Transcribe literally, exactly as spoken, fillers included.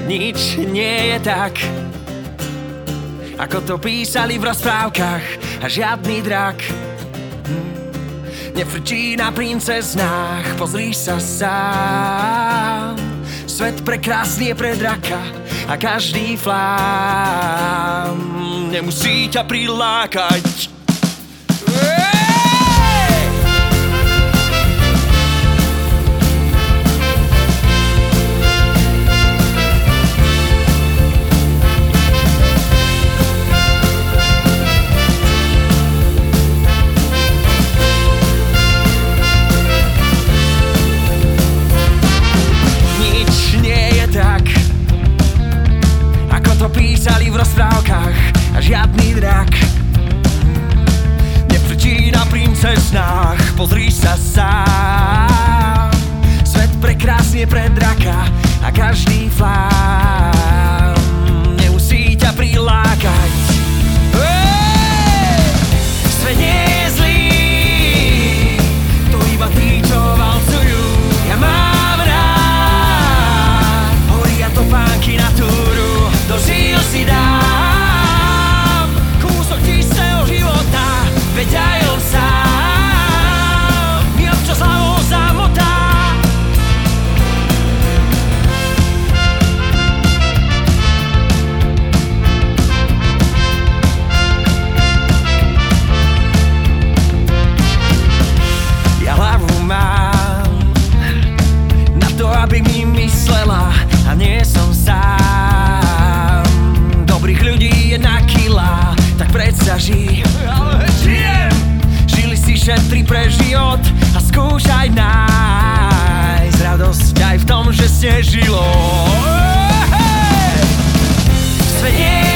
Nič nie je tak, ako to písali v rozprávkach, a žiadny drak nefrčí na princeznách. Pozri sa sám, svet prekrásny je pre draka a každý flám nemusí ťa prilákať. Písali v rozprávkach a žiadny drak nefrčí na princeznách. Pozri sa sám, svet prekrásne pre draka a každý flám nemusí ťa prilákať. Hey! Svet nie je zlý, to iba tí, čo valcujú. Ja mám rád, horia to fánky na túru. Dožil si dám kúsok čistého života, veď aj on sám mi občas hlavou zamotá. Ja hlavu mám na to, aby mi myslela, a nie som sám. Dobrých ľudí je na kilá, tak predsa ži. Ale žijem! Žili si, šetri pre život a skúšaj nájsť radosť aj v tom, že ste žilo. Svet nie